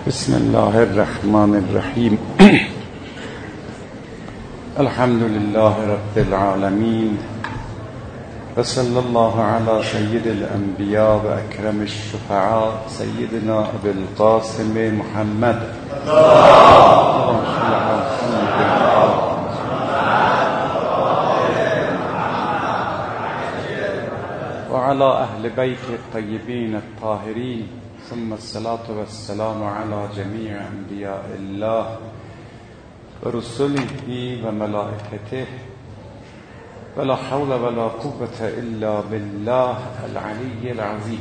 بسم الله الرحمن الرحیم. الحمد لله رب العالمین و صلی الله علی سید الانبیاء و اکرم الشفعاء سیدنا ابی القاسم محمد و علی اهل بیت الطیبین الطاهرین ثم الصلاة والسلام على جميع انبیاء الله و رسله و ملائکته ولا حول ولا قوة الا بالله العلی العظیم.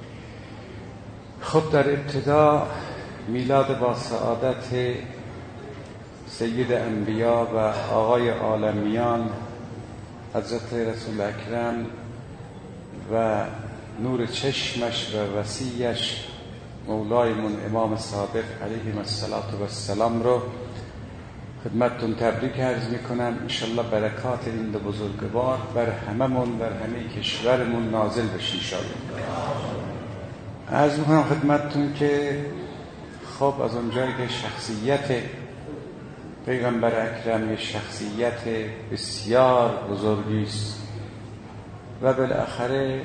خب در ابتدا میلاد با سعادت سید انبیا و آقای عالمیان حضرت رسول اکرم و نور چشمش و وصیش مولایمون امام صادق علیه السلام رو خدمتتون تبریک عرض میکنم. انشالله برکات این دو بزرگوار بر هممون بر همه کشورمون نازل بشه انشالله. عرض میکنم خدمتتون که خب از اونجایی که شخصیت پیغمبر اکرم یه شخصیت بسیار بزرگی است و بالاخره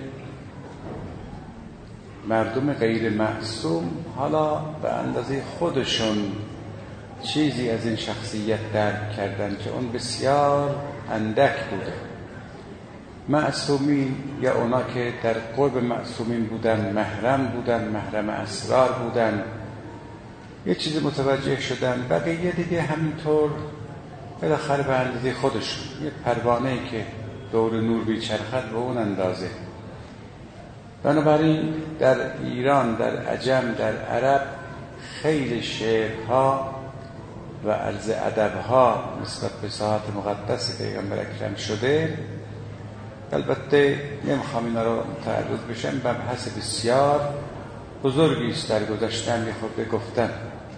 مردم غیر معصوم حالا به اندازه خودشون چیزی از این شخصیت درک کردن که اون بسیار اندک بوده. معصومین یا اونا که در قرب معصومین بودن محرم بودن، محرم اسرار بودن، یه چیزی متوجه شدن، بقیه دیگه همینطور بالاخره به اندازه خودشون. یه پروانه‌ای که دور نور بیچرخد به اون اندازه. بنابراین در ایران، در عجم، در عرب خیلی شعرها و عرض ادبها نسبت به ساعت مقدس پیغمبر اکرم شده. البته نمیخوام اینا رو متعرض بشم، مبحث بسیار بزرگی است در گذشتن خود گفتن،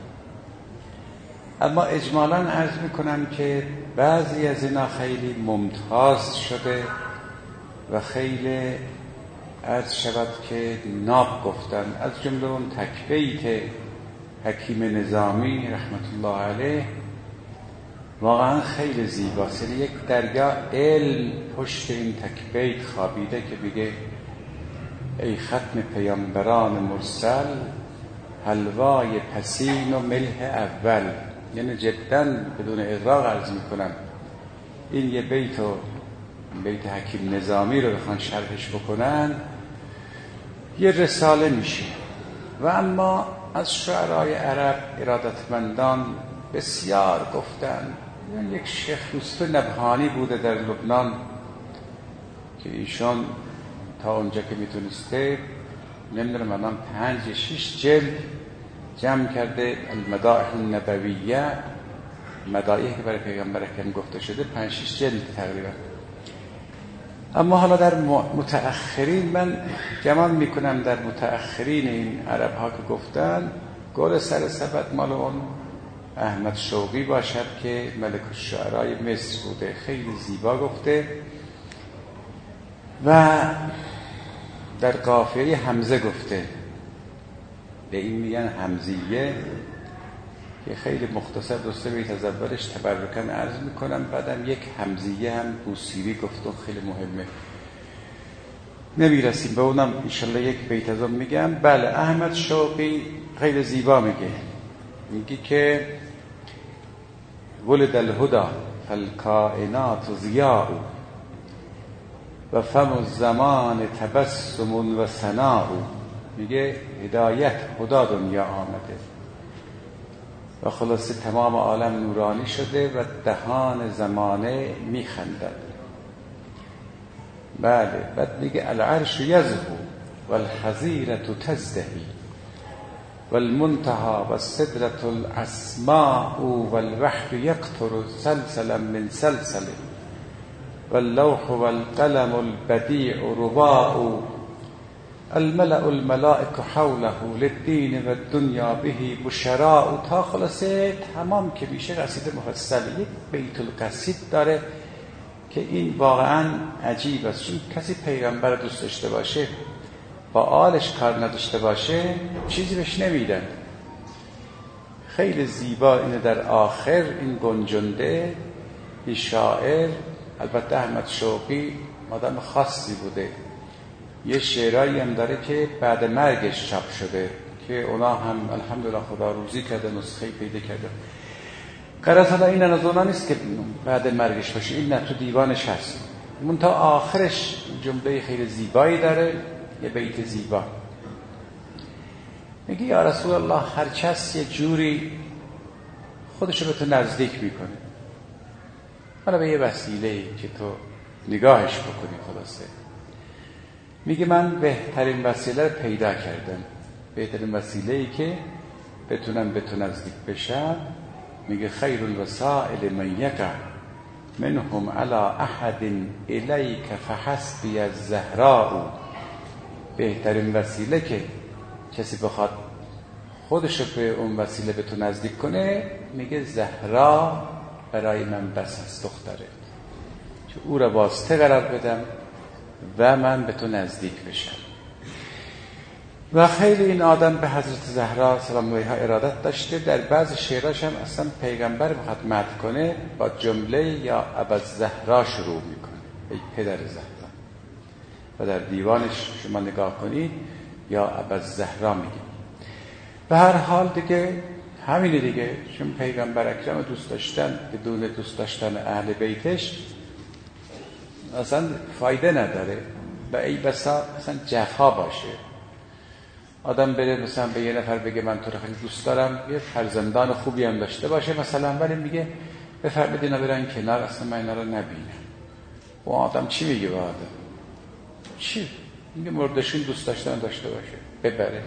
اما اجمالاً عرض میکنم که بعضی از اینا خیلی ممتاز شده و خیلی عرض شود که ناب گفتن. از جمله اون تکبیت حکیم نظامی رحمت الله علیه واقعا خیلی زیباست. یعنی یک درگاه علم پشت این تکبیت خوابیده که بگه ای ختم پیامبران مرسل حلوای پسین و ملح اول. یعنی جدا بدون اغراق عرض میکنم این یه بیت حکیم نظامی رو بخوان شرحش بکنن یه رساله میشه. و اما از شعرهای عرب ارادتمندان بسیار گفتن. یک شیخ یوسف نبهانی بوده در لبنان که ایشان تا اونجا که میتونسته نمیدونم الان 5-6 جلد جمع کرده المدائح النبویه، مدائحی که برای پیغمبر اکرم گفته شده 5-6 جلد تقریبا. اما حالا در متأخرین من گمان میکنم در متأخرین این عرب ها که گفتن گل سر سبد مال اون احمد شوقی باشد که ملک الشعرای مصر بوده. خیلی زیبا گفته و در قافیه حمزه گفته. به این میگن حمزیه که خیلی مختصر دوسته بیت از اولش تبرکن عرض میکنم، بعدم یک حمزیه هم بوسیری گفتم خیلی مهمه، نمیرسیم به اونم انشالله یک بیت از اون میگم. بله احمد شوقی خیلی زیبا میگه که ولد الهدى فالکائنات ضیاء و فم الزمان تبسم و ثناء. میگه هدایت خدا دنیا آمده و خلاصه تمام عالم نورانی شده و دهان زمانه میخندد. بله بعد میگه العرش یزهو و الحظیرة تزدهی و المنتهى و السدرة الاسماء و الوحی یقطر سلسلا من سلسل و اللوح و القلم البدیع رباء الملأ الملائک حوله للدین و الدنیا به بشراء. تا خلاصه تمام که میشه قصیده مفصل. یک بیت القصید داره که این واقعا عجیب است، چون کسی پیغمبر دوست داشته باشه با آلش کار نداشته باشه چیزی بهش نمیدن. خیلی زیبا اینه در آخر این گنجنده، این شاعر، البته احمد شوقی آدم خاصی بوده، یه شعرهایی هم داره که بعد مرگش چاپ شده که اونا هم الحمدلله خدا روزی کرده، نسخه پیدا کرده. قرار حالا این از اونا نیست که بعد مرگش باشه، این نه تو دیوانش هست. منتها آخرش جمله خیلی زیبایی داره، یه بیت زیبا میگه یا رسول الله هر کس یه جوری خودشو به تو نزدیک میکنه، حالا به یه وسیله‌ای که تو نگاهش بکنی. خلاصه میگه من بهترین وسیله رو پیدا کردم، بهترین وسیله‌ای که بتونم به تو نزدیک بشم. میگه خیر الوسائل من یقع منهم علی احد الیک فحسبی الزهراء. بهترین وسیله که کسی بخواد خودشو به اون وسیله به تو نزدیک کنه، میگه زهرا برای من بس است، دختره، که او را واسطه قرار بدم و من به تو نزدیک بشم. و خیلی این آدم به حضرت زهرا سلام علیها ارادت داشته. در بعض شعراش هم اصلا پیغمبر میخواد مدح کنه با جمله یا ابوالزهرا شروع میکنه، ای پدر زهرا. و در دیوانش شما نگاه کنید یا ابوالزهرا میگه. به هر حال دیگه همینه دیگه، چون پیغمبر اکرم دوست داشتن بدون دوست داشتن اهل بیتش اصلا فایده نداره. و ای بسا اصلا جفا باشه آدم بره مثلا به یه نفر بگه من تو رو خیلی دوست دارم، یه فرزندان خوبی هم داشته باشه مثلا، ولی میگه بفرمایید اینا برن کنار، اصلا من اینا رو نبینم. و آدم چی میگه به آدم؟ چی؟ میگه مردشون دوست داشتن داشته باشه، ببره.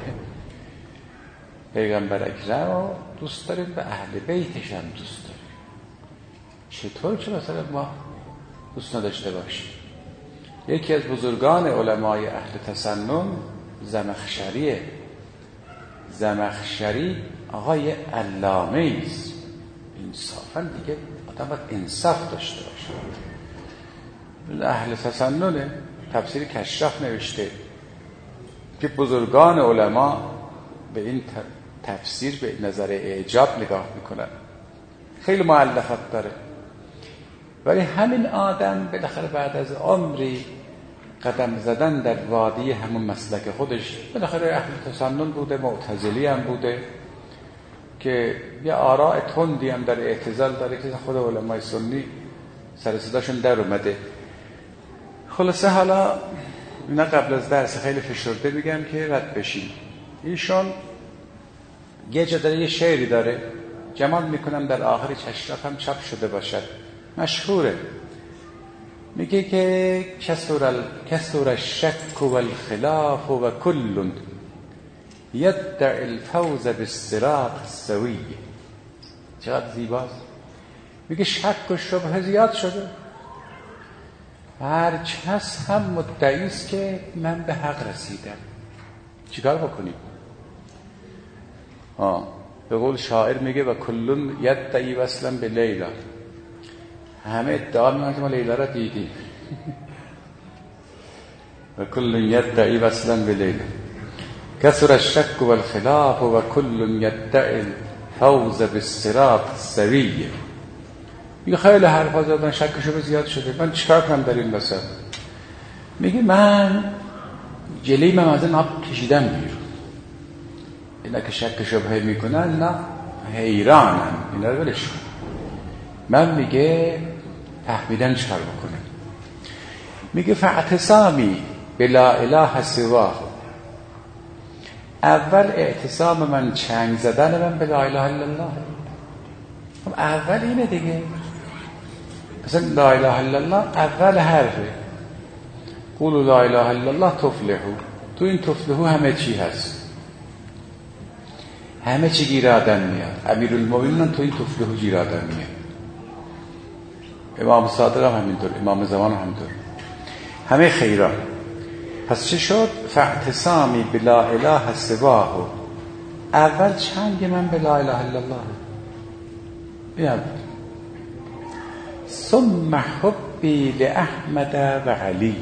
پیغمبر اکرم دوست داریم و اهل بیتش هم دوست داریم. چطور که مثلا ما دوست نداشته باشیم؟ یکی از بزرگان علمای اهل تسنن زمخشریه. زمخشری آقای علامه است. انصافا دیگه آدم باید انصاف داشته باشه. اهل تسننه، تفسیر کشاف نوشته که بزرگان علما به این تفسیر به نظر اعجاب نگاه میکنن. خیلی مؤلفات داره، ولی همین آدم بالاخره بعد از عمری قدم زدن در وادی همون مسلک خودش، بالاخره اهل تسنن بوده، معتزلی هم بوده که یه آراء تندی هم در اعتزال داره که خود علمای سنی سر صداشون در اومده. خلاصه حالا اینا قبل از درس خیلی فشرده میگم که رد بشین. ایشون یه جا داره، یه شعری داره، جمال میکنم در آخر چشرف هم چاپ شده باشد، مشهوره. میگه که کسر الشک والخلاف و کل یدعی الفوز بالصراط السوی. چقدر زیباست. میگه شک و شبهه زیاد شده، هر کس هم مدعی است که من به حق رسیدم. چیکار بکنیم؟ به قول شاعر میگه و کلون یدعی وصلا به لیلا. همه ادعا میکنن که ما لیلا را دیدیم. و کلون یدعی وصلا به لیلا کسر الشک والخلاف و کلون یدعی الفوز بالصراط السوی. میگه خیلی حرفا زدن، شکشو به زیاد شده، من چیکار کنم در این وسط؟ میگه من جلیم از این آب کشیدم بیرون. اینا که شک شبهه میکنن نه حیرانن، اینا رو ولش کن. من میگه فهمیدن چیکار بکنم. میگه فاعتصامی بلا اله سواه. اول اعتصام من، چنگ زدن من به لا اله الا الله. اول اینه دیگه. مثلا لا اله الا الله اول حرفه. قولوا لا اله الا الله تفلحوا. تو این تفلحوا همه چی هست، همه چی گیر آدم میاد. امیرالمومنین تو این تفلحوا گیر آدم میاد. امام صادق هم همینطور، امام زمان هم همینطور، همه خیرات. پس چه شد؟ فاعتصامی بلا اله سواه. اول چنگ من به لا اله الا الله بیاد. ثم حبی لاحمد و علی.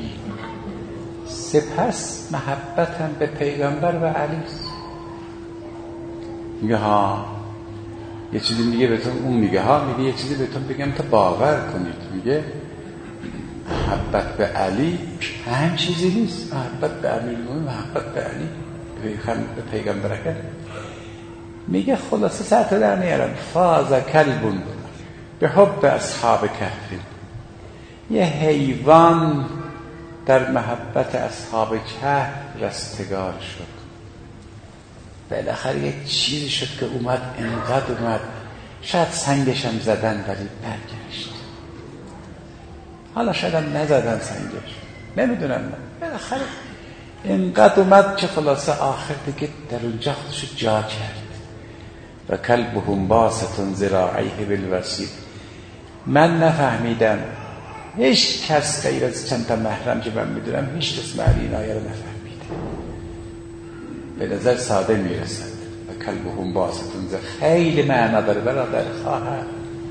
سپس محبتم به پیغمبر و علی. میگه ها یه چیزی میگه بهتون، اون میگه ها، میگه یه چیزی بهتون بگم تا باور کنید. میگه محبت به علی هم چیزی نیست، محبت به امیرالمومنین، محبت به علی، به پیغمبر اکرم. میگه خلاصه سطح در نیارم، فاز کلب به حب اصحاب کهف، یه حیوان در محبت اصحاب کهف رستگار شد. بالاخره یک چیزی شد که اومد، انقدر اومد، شاید سنگشم زدن ولی برگشت. حالا شاید هم نزدن سنگش، نمیدونم من. بالاخره انقدر اومد که خلاصه آخر دیگه در اونجا خودشو جا کرد. و کلبهم باسط ذراعیه بالوصید. من نفهمیدم، هیچ کس غیر از چند تا محرم که من میدونم هیچ کس معنی این آیه رو نفهمیده. به نظر ساده میرسد و کلبهم باسط خیلی معنا داره برادر خواهر.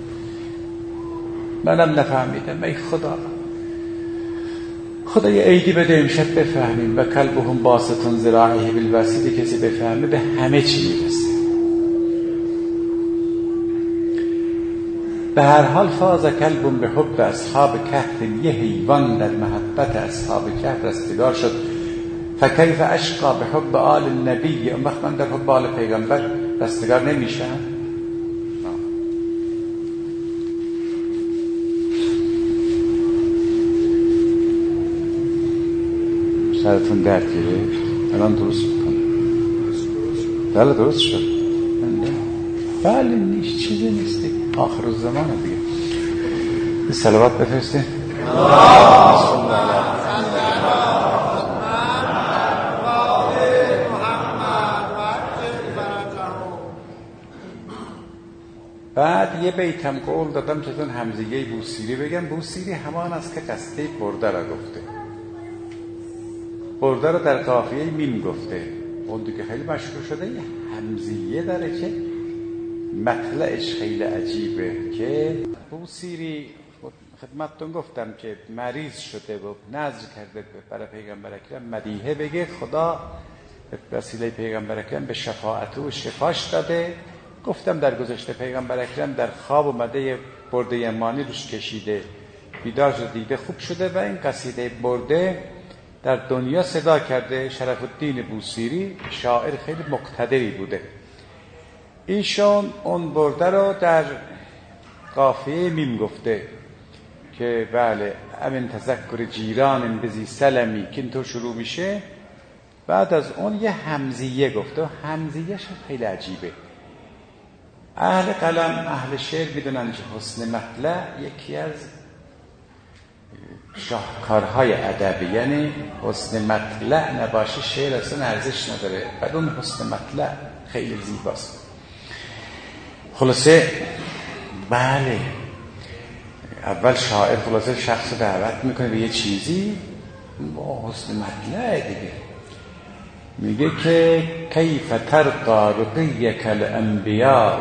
منم نفهمیدم. ای خدا یه عیدی بده امشب بفهمیم. و کلبهم باسط ذراعیه بالوصید، کسی بفهمه به همه چی میرسه. به هر حال فاز کلب به حب اصحاب کهف، یه حیوان در محبت اصحاب کهف رستگار شد. فکیف اشقا به حب آل النبی، اون وقت من در حب آل پیغمبر رستگار نمیشم؟ سرتون درد گرفت؟ الان درست بکنم. بله درست شد. بله نیست، چیزی نیست، آخر الزمان دیگه. به صلوات بفرستین. بعد یه بیتم قول دادم که تون همزیگه بوسیری بگم. بوسیری همان است که قصه برده را گفته، برده را در قافیه میم گفته. اون دیگه خیلی مشهور شده. یه همزیه داره که مطلعش خیلی عجیبه. که بوسیری خدمتتون گفتم که مریض شده و نذر کرده برای پیغمبر اکرم مدیحه بگه، خدا به وسیله پیغمبر اکرم به شفاعت و شفاش داده. گفتم در گذشته پیغمبر اکرم در خواب اومده برده یمانی روش کشیده، بیدار شده دیده خوب شده و این قصیده برده در دنیا صدا کرده. شرف الدین بوسیری شاعر خیلی مقتدری بوده. ایشون اون برده رو در قافیه میم گفته که بله امن تذکر جیران بزی سلمی که اینطور شروع میشه. بعد از اون یه همزیه گفته و همزیهش خیلی عجیبه. اهل قلم، اهل شعر میدونن که حسن مطلع یکی از شاهکارهای ادبی، یعنی حسن مطلع نباشه شعر اصلا ارزش نداره. بعد اون حسن مطلع خیلی زیباست. خلاصه بله اول شاعر خلاصه شخص رو دعوت میکنه به یه چیزی با حسن مطلع دیگه. میگه که کیف ترقى رقیک الانبیاء.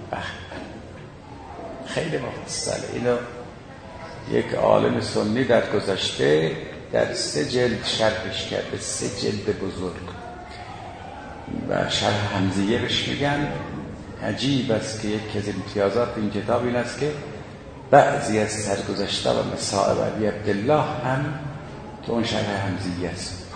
خیلی مفصله. اینو یک عالم سنی در گذشته در 3 جلد شرحش کرده، 3 جلد بزرگ. و شرح همزیه بهش میگن. عجیب است که یکی از امتیازات این کتاب این است که بعضی از سرگذشته و مصائب علی عبدالله هم تو اون شرح همزیه است.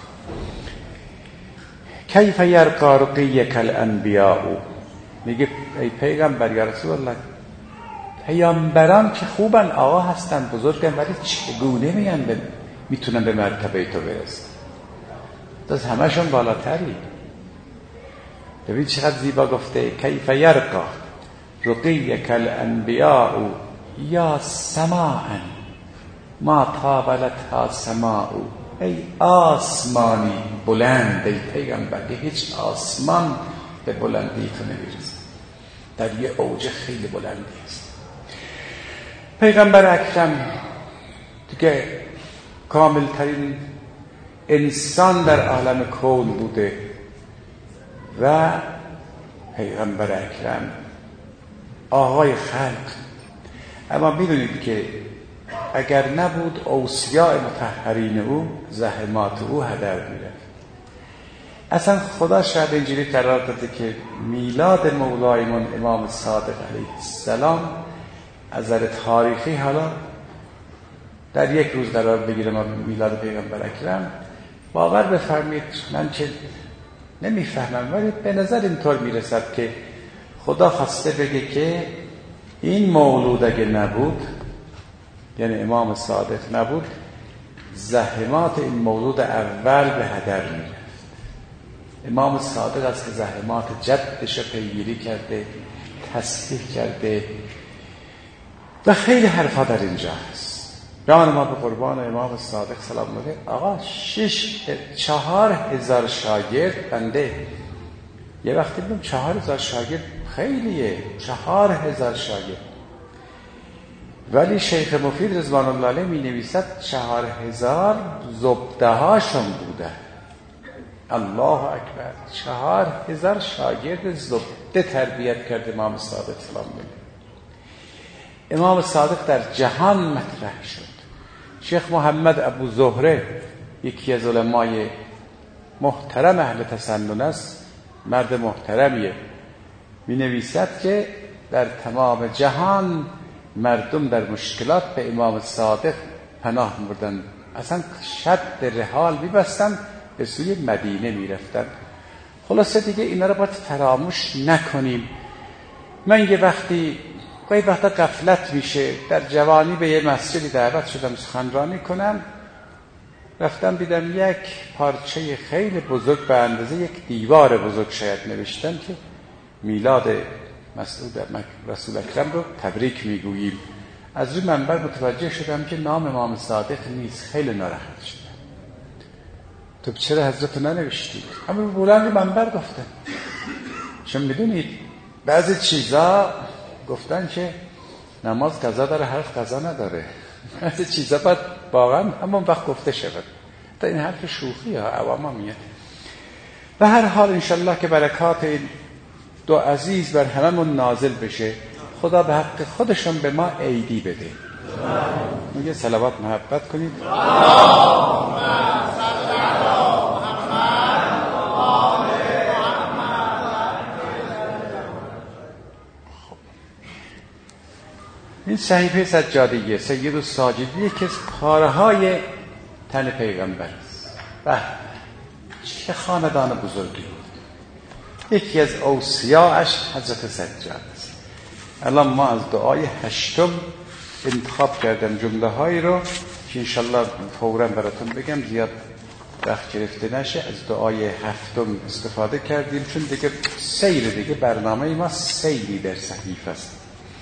کیف یرقی رقیک الانبیاء. میگه ای پیغمبر یا رسول الله، پیامبران که خوبن، آقا هستن، بزرگن، ولی چگونه میتونن به مرتبه تو برسن؟ تو از همشون بالاتری. ببین چقدر زیبا گفته کیف یرقی رقیک الانبیاء یا سماعا ما طابلتها سماع. ای آسمانی بلند، ای پیغمبر که هیچ آسمان به بلندی تو نمیرسه، در یه اوج خیلی بلندی است. پیغمبر اکرم دیگه کامل ترین انسان در عالم کون بوده و پیغمبر اکرم آقای خلق. اما میدونید که اگر نبود اوصیاء مطهرین او، زحمات او هدر میرفت. اصلا خدا شاید اینجوری قرار داده که میلاد مولایمون امام صادق علیه السلام از نظر تاریخی حالا در یک روز قرار بگیره ما میلاد پیغمبر اکرم. باور بفرمید من چه نمیفهمم، ولی به نظر اینطور میرسد که خدا خواسته بگه که این مولود اگه نبود، یعنی امام صادق نبود، زحمات این مولود اول به هدر میرفت. امام صادق است که زحمات جدش رو پیگیری کرده، تصحیح کرده و خیلی حرفا در اینجا هست. جان ما به قربان امام صادق سلام الله. آقا 4,000 شاگرد بنده، یه وقتی بودم 4,000 شاگرد خیلیه، 4,000 شاگرد. ولی شیخ مفید رضوان الله علیه می نویسد 4,000 زبده هاشون بوده. الله اکبر، 4,000 شاگرد زبده تربیت کرد امام صادق سلام الله. امام صادق در جهان مطرح شد. شیخ محمد ابو زهره یکی از علمای محترم اهل تسنن است، مرد محترمیه، می نویسد که در تمام جهان مردم در مشکلات به امام صادق پناه می‌بردند، اصلا شد رحال می‌بستند، به سوی مدینه می‌رفتند. خلاصه دیگه اینا رو باید فراموش نکنیم. من یه وقتی گاهی وقتا غفلت میشه، در جوانی به یه مسجدی دعوت شدم سخنرانی کنم، رفتم دیدم یک پارچه خیلی بزرگ به اندازه یک دیوار بزرگ شاید نوشتن که میلاد رسول اکرم رو تبریک میگوییم. از روی منبر متوجه شدم که نام امام صادق نیست. خیلی ناراحت شدم. تو چرا حضرت ننوشتی؟ اما بلند منبر گفتن، چون میدونید بعضی چیزا گفتن که نماز قضا داره، حرف قضا نداره. بعضی چیزا باید واقعا همون وقت گفته شود. تا این حرف شوخی ها عواما میاد. و هر حال انشالله که برکات این دو عزیز بر هممون نازل بشه. خدا به حق خودشون به ما عیدی بده. میگه صلوات محبت کنید. این صحیفه سجادیه سید الساجدی یکی از پاره‌های تن پیغمبر است. و چه خاندان بزرگی بود. یکی از اوصیاءش حضرت سجاد است. الان ما از دعای 8 انتخاب کردم جمله هایی رو که انشالله فوراً براتون بگم، زیاد وقت گرفته نشه. از دعای 7 استفاده کردیم چون دیگه سیر دیگه برنامه ما سیری در صحیفه است.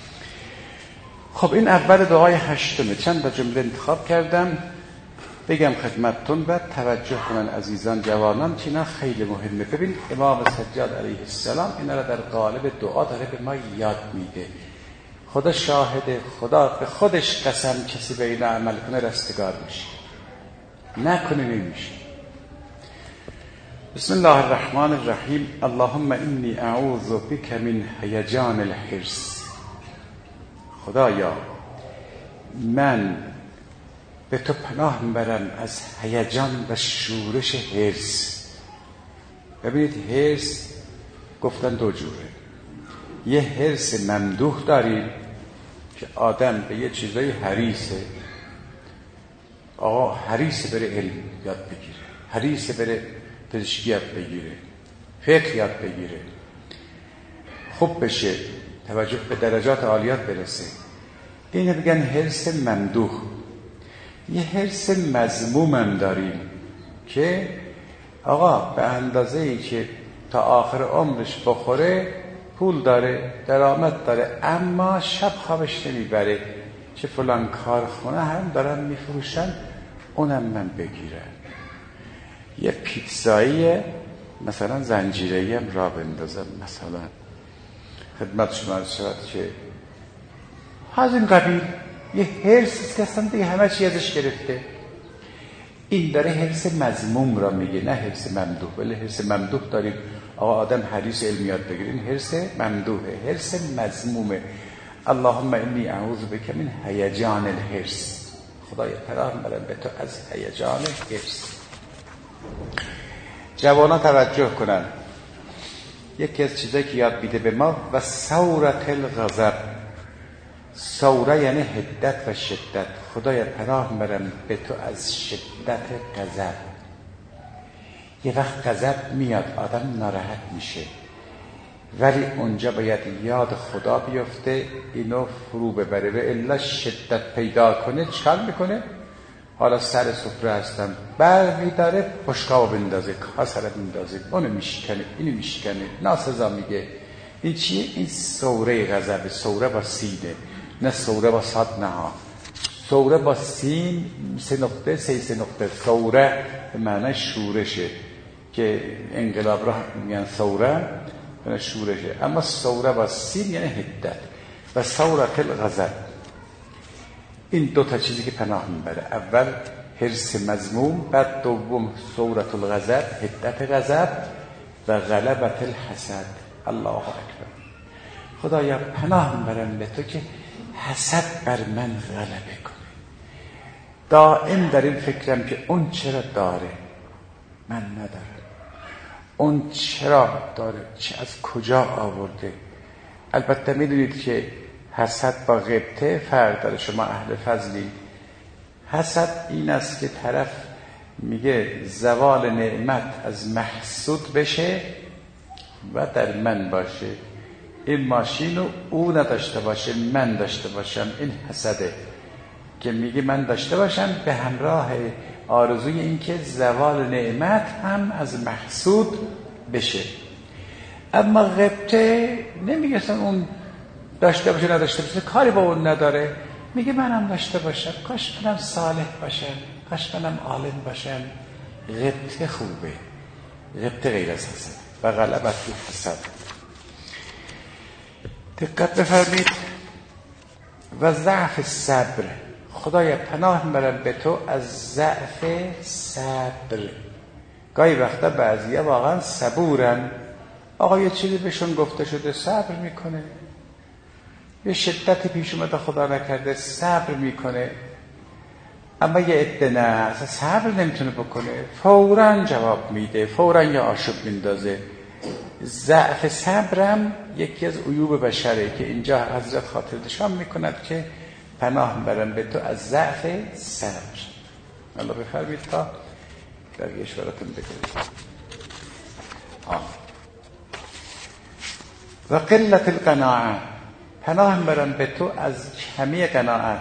خب این اول دعای 8 چند تا جمله انتخاب کردم بگم خدمتتون و توجه کنن عزیزان جوانان که اینا خیلی مهمه. ببین امام سجاد علیه السلام اینا را در قالب دعا داره به ما یاد میده. خدا شاهده، خدا به خودش قسم کسی به اینا عمل کنه رستگار میشه، نکنه نمیشه. بسم الله الرحمن الرحیم. اللهم انی اعوذ بک من هیجان الحرص. خدایا من به تو پناه میبرم از هیجان و شورش حرص. ببینید حرص گفتن 2 جوره. یه حرص ممدوح داریم که آدم به یه چیزای حریصه، آقا حریصه بره علم یاد بگیره، حریصه بره پزشکی یاد بگیره، فقه یاد بگیره، خوب بشه، توجه به درجات عالیات برسه. اینو بگن حرص ممدوح. یه حرص مذموم هم داریم که آقا به اندازه‌ای که تا آخر عمرش بخوره، پول داره، درآمد داره، اما شب خوابش نمیبره، چه فلان کارخونه هم دارن میفروشن اونم من بگیرم. یه پیتزایی مثلا زنجیره‌ای هم را بندازم، مثلا خدمت شما عرض شود که از این قبیل یه حرص که اصلا دیگه همه چی ازش گرفته. این داره حرص مذموم را میگه، نه حرص ممدوح. ولی حرص ممدوح داریم، آقا آدم حریص علمیات بگیره، این حرص ممدوحه. حرص مذمومه. اللهم انی اعوذ بک من هیجان الحرص. خدایا پناه میبرم به تو از هیجان حرص. جوانان توجه کنن. یکی از چیزایی که یاد میده به ما و ثورت الغضب. ثوره یعنی حدت و شدت. خدایا پناه میبرم به تو از شدت غضب. یه وقت غضب میاد آدم ناراحت میشه، ولی اونجا باید یاد خدا بیفته اینو فرو ببره، و الا شدت پیدا کنه چکار میکنه؟ حالا سر سفره هستم برمیداره بشقابو بندازه، کاسه رو بندازه، اونو میشکنه، اینو میشکنه، ناسزا میگه. این چیه؟ این ثوره غضب. ثوره با سینه، نه ثوره با صاد. نه ها، ثوره با سین 3 نقطه 3 نقطه. ثوره به معنی شورشه که انقلاب را میگن ثوره، به شورشه. اما ثوره با سین یعنی حدت. و ثورت الغضب. این 2 تا چیزی که پناه میبره، اول حرص مذموم، بعد دوم ثورت الغضب، حدت غضب، و غلبت الحسد. الله اکبر. خدایا پناه میبرم به تو که حسد بر من غلبه کنه. دائم در این فکرم که اون چرا داره من ندارم، اون چرا داره، چه از کجا آورده. البته میدونید که حسد با غبطه فرق داره. شما اهل فضلی، حسد این است که طرف میگه زوال نعمت از محسود بشه و در من باشه. این ماشین رو او نداشته باشه، من داشته باشم. این حسده که میگه من داشته باشم به همراه آرزوی این که زوال نعمت هم از محسود بشه. اما غبطه نمیگه اون داشته باشه نداشته باشه، کاری با اون نداره. میگه منم داشته باشم، کاش منم صالح باشم، کاش منم عالم باشم. غبطه خوبه، غبطه غیر از حسد. و غلبت الحسد. دقت بفرمید. و ضعف صبر. خدایا پناه میبرم به تو از ضعف صبر. گاهی وقتا بعضیا واقعا صبورن، آقا یه چیزی بهشون گفته شده صبر میکنه، یه شدت پیش اومده خدا نکرده صبر میکنه. اما یه عده نه، اصلا صبر نمیتونه بکنه، فوراً جواب میده، فوراً یا آشوب میندازه. ضعف صبرم یکی از عیوب بشره که اینجا حضرت خاطر نشان میکند که پناه میبرم به تو از ضعف صبر. الله بفرمید تا بقیه‌اش براتون بگم. و قلت القناعه. پناه میبرم به تو از کمی قناعت.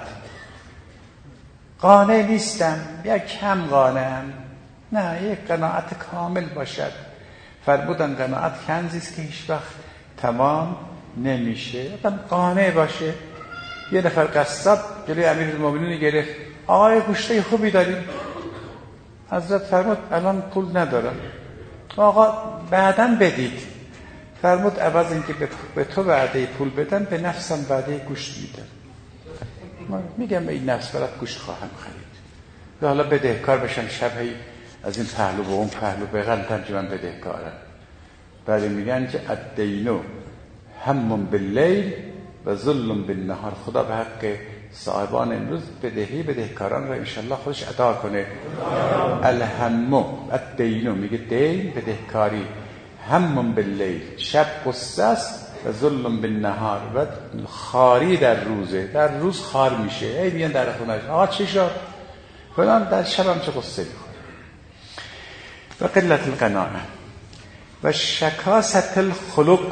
قانع نیستم یا کم قانعم، نه، یک قناعت کامل باشد. فرمودن قناعت کنزی است که هیچ وقت تمام نمیشه. آدم قانع باشه. یه نفر قصاب جلوی امیرالمومنین گرفت، آقای گوشته خوبی داریم. حضرت فرمود الان پول ندارم. آقا بعداً بدید. فرمود عوض اینکه به تو وعده پول بدم، به نفسم وعده گوشت میدم. میگم این نفس برات گوشت خواهم خرید. و حالا بدهکار بشم شبهی از این پهلو به اون پهلو بغلطم که من بدهکارم. بعد میگن که الدینو هم باللیل و ظلم بالنهار. خدا به حق صاحبان امروز بدهکاران را انشالله خودش ادا کنه. الهمو الدینو میگه دین بدهکاری، هم باللیل شب قصه است، و ظلم بالنهار و خاری در روزه. در روز خار میشه. ای بیان در خونهش آقا چی شد فلان، در شب هم چه قصه میخوره. و قلت القناعه و شکاست الخلق.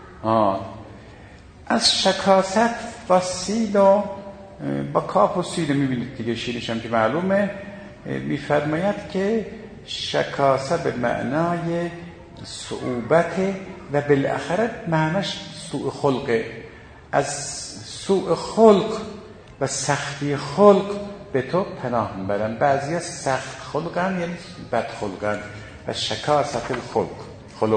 از شکاست با سین و با کاف و سین میبینید دیگه، شیرش هم که معلومه. میفرماید که شکاسه به معنای صعوبت و بالاخره معناش سوء خلقه. از سوء خلق و سختی خلق به تو پناه میبرم. بعضی از سخت خلقن یعنی بد خلقن. و شکاست الخلق.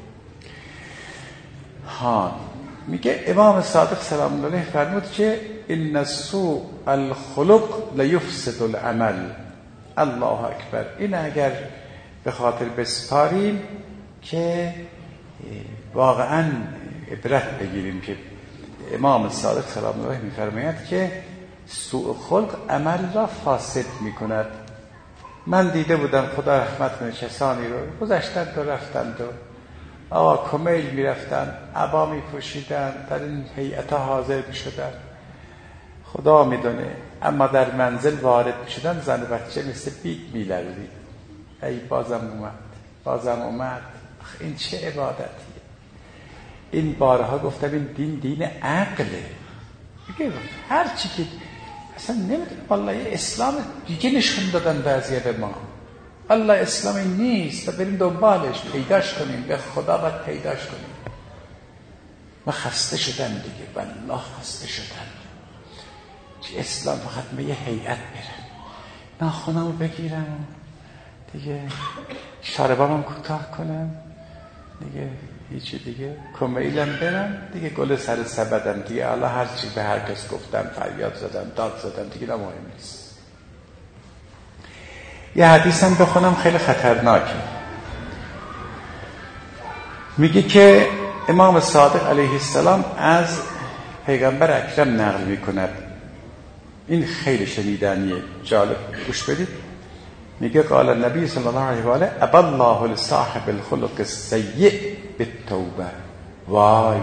میگه امام صادق سلام الله علیه فرمود که ان سوء الخلق لیفسد العمل. الله اکبر. این اگر به خاطر بسپاریم که واقعا عبرت بگیریم که امام صادق سلام الله علیه میفرماید که سوء خلق عمل را فاسد میکند. من دیده بودم خدا رحمت کنه کسانی رو گذشتند و رفتند و آقا کمیل میرفتن، عبا میپوشیدن، در این هیئت حاضر میشدن، خدا میدونه، اما در منزل وارد میشدن زن و بچه مثل بیگ میلرزید. ای بازم اومد. این چه عبادتیه؟ این بارها گفتم این دین عقله. میگه هر چی که اصلا نمیدونم، والله اسلام دیگه نشون دادن بعضیه به ما. الله اسلامی نیست و بریم دنبالش پیداش کنیم، به خدا باید پیداش کنیم. من خسته شدم دیگه، والله خسته شدم. چه اسلام فقط به یه هیئت برم، ناخنامو بگیرم دیگه، شاربامو کوتاه کنم دیگه، هیچی دیگه، کمیلم برم دیگه، گل سر سبدم دیگه، الله هر چی به هر کس گفتم، فریاد زدم، داد زدم دیگه، نه مهم نیست. یه حدیثم بخونم خیلی خطرناکه. میگه که امام صادق علیه السلام از پیغمبر اکرم نقل میکند، این خیلی شنیدنیه، جالب، گوش بدید. میگه قال النبی صلی الله علیه و آله ابى الله لصاحب الخلق السیء بالتوبه. وای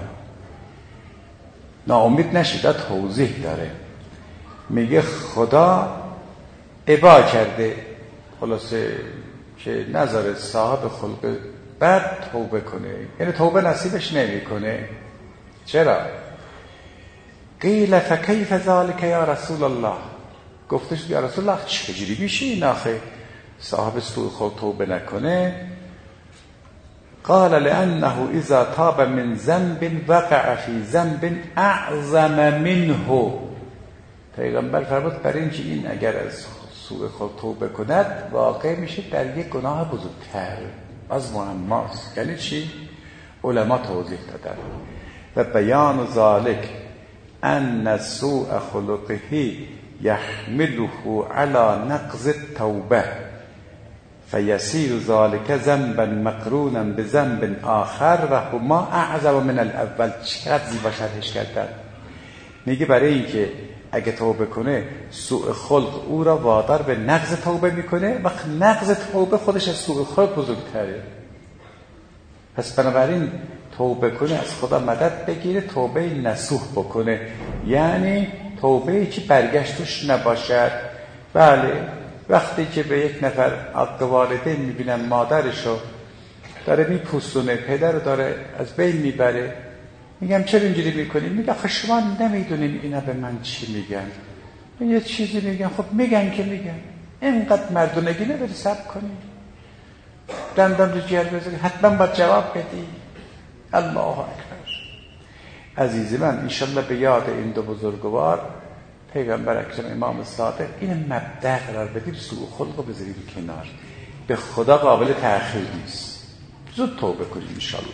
ناامید نشید، توضیح داره. میگه خدا ابا کرده، خلاصه که نذاره صاحب خلق بد توبه کنه، یعنی توبه نصیبش نمیکنه. چرا؟ قیل فکیف ذلک یا رسول الله، گفتش یا رسول الله چجوری میشه این آخه صاحب سوء خلق توبه نکنه؟ قال لانه اذا تاب من ذنب وقع فی ذنب اعظم منه. پیغمبر فرمود برای اینکه این اگر از سوء خلق توبه کند واقع میشه در یک گناه بزرگتر از معماست. یعنی چی؟ علما توضیح دادن و بیان ذالک ان سوء خلقه یحمله علی نقض التوبه فیسیر ذالک ذنبا مقرونا بذنب آخر و هما اعظم من الاول. چقدر زیبا شرحش کردن. میگه برای اینکه اگه توبه کنه سوء خلق او را وادار به نقض توبه میکنه، وقت نقض توبه خودش از سوء خلق بزرگتره. پس بنابراین توبه کنه، از خدا مدد بگیره، توبه نصوح بکنه، یعنی توبه‌ای که برگشتش نباشد. بله، وقتی که به یک نفر عقد والدین میبینن مادرشو داره میپوسونه، پدر رو داره از بین میبره، میگم چرا اینجوری میکنی؟ میگه آخه شما نمیدونین اینا به من چی میگن. من یه چیزی میگن، خب میگن که میگن، اینقدر مردونگی نبری صبر کنی، دندان رو جیر بذاری، حتما باید جواب بدی. الله اکبر. عزیزی من، انشالله به یاد این دو بزرگوار پیغمبر اکرم امام صادق این مبدأ قرار بدیم، سوء خلق رو بذاریم کنار، به خدا قابل تأخیر نیست، زود توبه کنیم انشالله.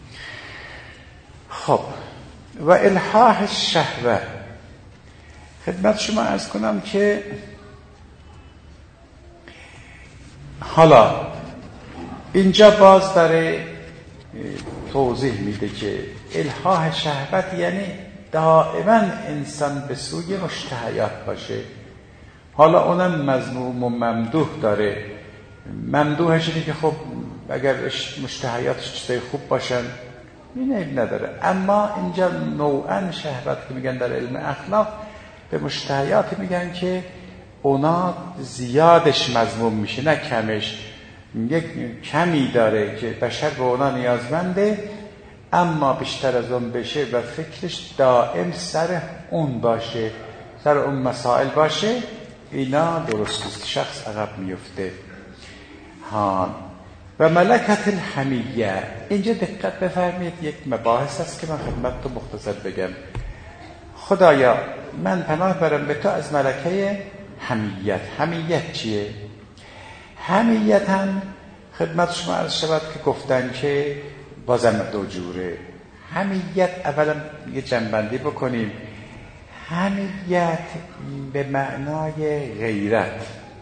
خب و الحاح الشهوه، خدمت شما عرض کنم که حالا اینجا باز داره توضیح میده که الحاح شهوت یعنی دائما انسان به سوی مشتهیات باشه. حالا اونم مذموم و ممدوح داره. ممدوحش اینه که خب اگر مشتهیاتش چیزای خوب باشن این عیب نداره، اما اینجا نوعا شهوت که میگن در علم اخلاق به مشتهیات میگن که اونا زیادش مذموم میشه نه کمش. یک کمی داره که بشر به اونا نیازمنده، اما بیشتر از اون بشه و فکرش دائم سر اون باشه، سر اون مسائل باشه، اینا درست است، شخص عقب میفته. و ملکت الحمیه، اینجا دقت بفرمایید، یک مباحث است که من خدمتتون مختصر بگم. خدایا من پناه برم به تو از ملکه حمیت. حمیت چیه؟ حمیت هم خدمت شما عرض شود که گفتن که بازم دو جوره. حمیت اولا یه جنبندی بکنیم. حمیت به معنای غیرت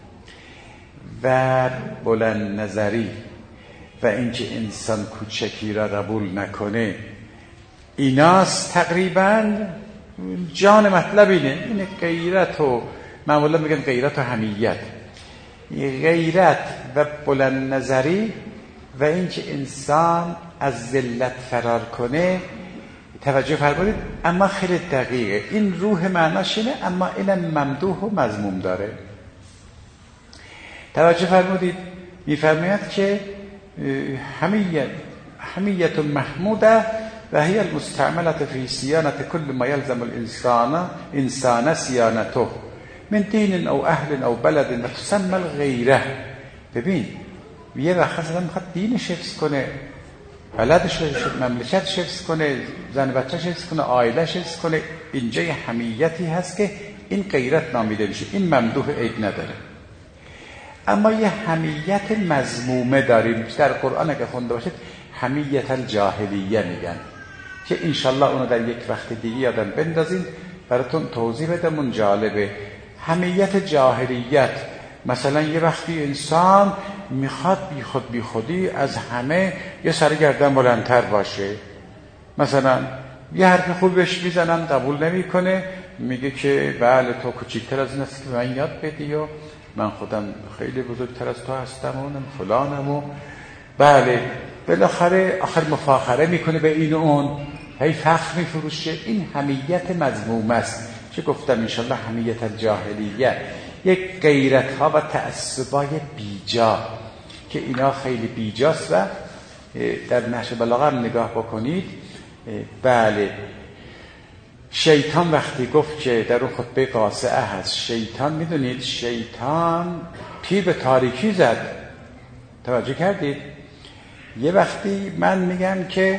و بلند نظری و اینکه انسان کوچکی را قبول نکنه، ایناست تقریبا جان مطلب اینه غیرت، و معمولا میگن غیرت و حمیت. غیرت و بلند نظری و اینکه انسان از ذلت فرار کنه. توجه فرمودید، اما خیلی دقیقه این روح معناش اینه، اما اینم ممدوح و مذموم داره. توجه فرمودید، میفرماید که حمیت محموده و هی المستعملة فی صیانة کل ما یلزم الانسان صیانته من دین او اهل او بلد و تسمى الغیره. ببین یه وقت اصلا میخواد دینش حفظ کنه، بلدش مملکتش حفظ کنه، زن بچه‌ش حفظ کنه، عائله‌ش حفظ کنه. اینجا یه حمیتی هست که این غیرت نامیده میشه، این ممدوح عیب نداره. اما یه حمیت مذمومه داریم در قرآن اگه خونده باشید حمیت الجاهلیه میگن، که انشالله اونو در یک وقت دیگه یادم بندازین براتون توضیح بدم، اون جالبه. حمیت جاهلیت مثلا یه وقتی انسان میخواد بی خودی از همه یه سرگردن بلندتر باشه، مثلا یه حرف خوب بهش میزنن قبول نمیکنه، میگه که بله تو کوچیک‌تر از این هستی که من یاد بدی و من خودم خیلی بزرگتر از تو هستم و فلانم و بله بالاخره آخر مفاخره میکنه به این و اون، هی فخر میفروشه. این حمیت مذموم است. چه گفتم انشالله حمیت الجاهلیه، یک غیرت ها و تعصبای بیجا که اینا خیلی بیجاست و در نهج بلاغه هم نگاه بکنید. بله شیطان وقتی گفت که در اون خطبه قاصعه هست، شیطان میدونید شیطان پیر به تاریکی زد. توجه کردید؟ یه وقتی من میگم که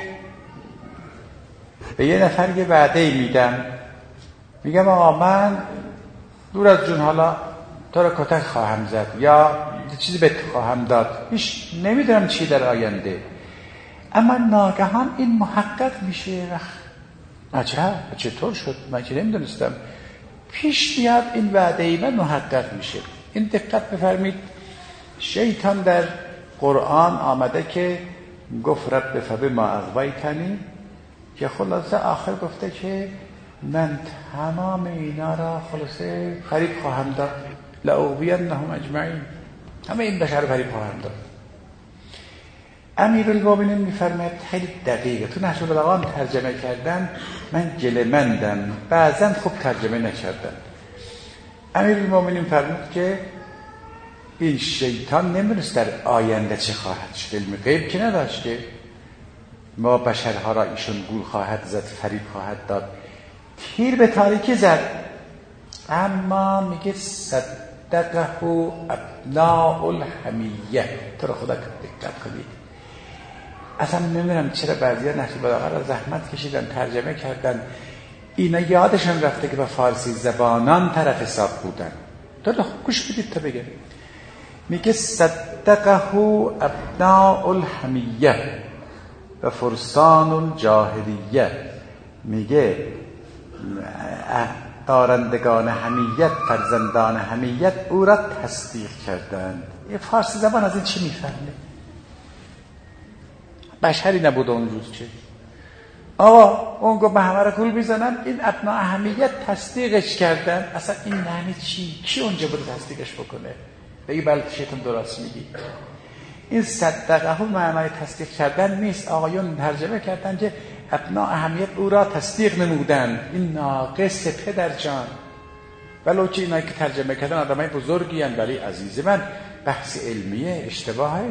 به یه نفر یه وعده میدم، میگم آقا من دور از جون حالا تو رو کتک خواهم زد یا چیزی بهت خواهم داد، هیچ نمیدونم چی در آینده، اما ناگهان این محقق میشه. عجب چطور شد؟ من که نمیدونستم. پیش میاد این وعده ای من محقق میشه. این دقت بفرمید، شیطان در قرآن آمده که گفت رب فبما اغویتنی، که خلاصه آخر گفته که من تمام اینا را خلاصه فریب خواهم داد، لأغوینهم اجمعین، همه این بشر رو فریب خواهم داد. امیرالمومنین میفرماید خیلی دقیقه، تو نهج البلاغه ترجمه کردن من گله‌مندم، بعضا خوب ترجمه نکردن. امیرالمومنین فرمود که این شیطان نمیدونست در آینده چه خواهد شد، علم غیب که نداشته، ما بشرها را ایشون گول خواهد زد، فریب خواهد داد، تیر به تاریکی زد. اما میگه صدقه ابناء الحمیه. تو را خدا دقت کنید، اصلا نمیدونم چرا بعضیا نهج بلاغه را زحمت کشیدن ترجمه کردن، اینا یادشون رفته که با فارسی زبانان طرف حساب بودن. تو گوش بدید تا بگه، میگه صدقه ابناء الحمیه و فرسان الجاهلیه، میگه دارندگان حمیت، فرزندان حمیت او را تصدیق کردند. یه فارسی زبان از این چی میفهمه؟ بشری نبود اون روز. چه آقا اون گفت به همه را گول میزنن، این ابناء حمیت تصدیقش کردن. اصلا این معنی چی؟ کی اونجا بود تصدیقش بکنه؟ بگی بله شیطان درست میگی. این صدقه ها معنای تصدیق کردن نیست. آقایون ترجمه کردن که ابناء حمیت او را تصدیق نمودن. این ناقص پدر جان. ولو که اینایی که ترجمه کردن آدمای بزرگی ان، ولی عزیز من بحث علمیه، اشتباه ها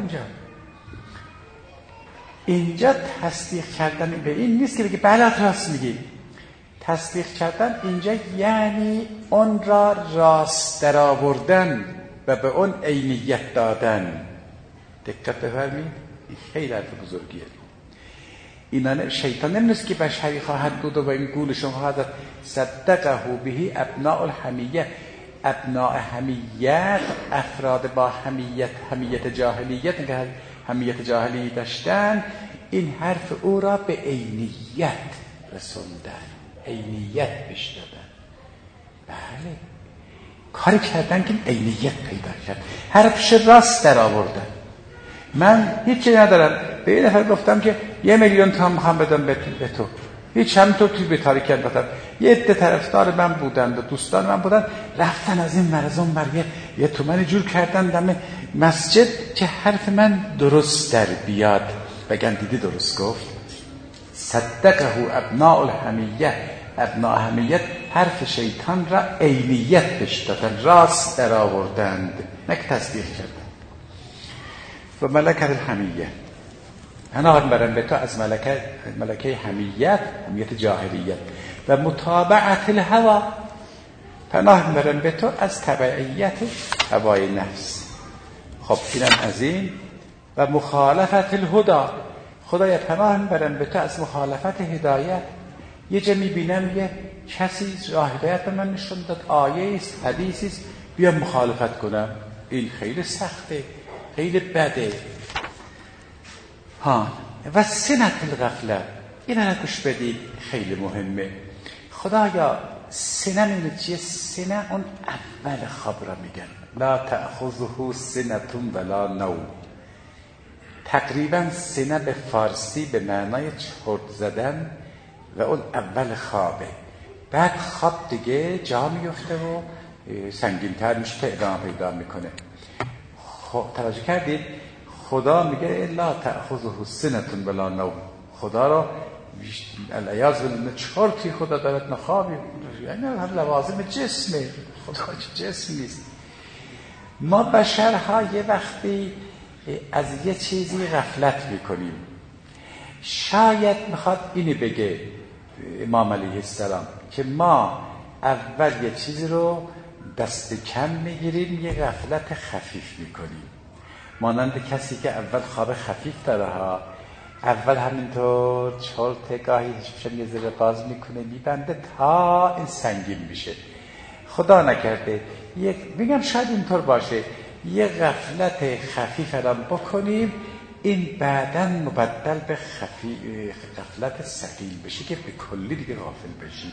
اینجا تصدیق کردن به این نیست که بگی بله راست میگی. تصدیق کردن اینجا یعنی اون را راست در آوردن و به اون عینیت دادن. دقت بفرمایید، این خیلی حرف بزرگیه. اینا شیطان نمی‌دونست که بشری خواهد بود و با این گولشون خواهد داد. صدقه بهی ابناء الحمیه. ابناء حمیت افراد با حمیت جاهلیت که حمیت جاهلی داشتن، این حرف او را به عینیت رسوندن، عینیت بهش دادن. بله کاری کردن که عینیت پیدا کرد، حرفش راست در آوردن. من هیچی ندارم، به یه نفر گفتم که 1,000,000 تومان میخوام بدم به تو، هیچ هم تو توی به تاریکی انداختم. یه عده طرفدار من بودن و دوستان من بودن، رفتن از این مرزون بر یه یه تومن جور کردن دم مسجد که حرف من درست در بیاد. بگن دیدی درست گفت. صدقه ابناء الحمیه، ابناء حمیت حرف شیطان را عینیت بهش دادن، راست در آوردند، نه که تصدیق کردن. و ملکه الحمیه، پناه میبرم به تو از ملکه حمیت، حمیت جاهلیت. و متابعت الهوا، پناه میبرم به تو از تبعیت هوای نفس. خب اینم از این. و مخالفت الهدا، خدایا پناه میبرم به تو از مخالفت هدایت. یه جا میبینم یه کسی راه هدایت به من نشون داد، آیه است، حدیثی است، بیام مخالفت کنم. این خیلی سخته، خیلی بده. و سنت الغفله، این را گوش بدید، خیلی مهمه. خدایا سنه میدونید چیه؟ سنه اون اول خواب را میگن، لا تأخذه سنة ولا نوم. تقریبا سنه به فارسی به معنای چرت زدن و اون اول خوابه. بعد خواب دیگه جا میفته و سنگین‌تر میشه تا ادامه پیدا میکنه. خب توجه کردید؟ خدا میگه لا تأخذه سنة ولا نوم. خدا را العیاذ بالله چرتی خدا دارد، نخوابی، یعنی هم لوازم جسمه. خدا جسم نیست. ما بشرها یه وقتی از یه چیزی غفلت میکنیم. شاید میخواد اینی بگه امام علیه السلام که ما اول یه چیزی رو دست کم میگیریم، یه غفلت خفیف میکنیم. مانند کسی که اول خواب خفیف داره ها، اول همینطور چرت، گاهی چشم یه ذره باز میکنه میبنده تا این سنگین میشه. خدا نکرده میگم شاید اینطور باشه، یه غفلت خفیف الان بکنیم، این بعداً مبدل به غفلت ثقیل بشه که به کلی دیگه غافل بشیم.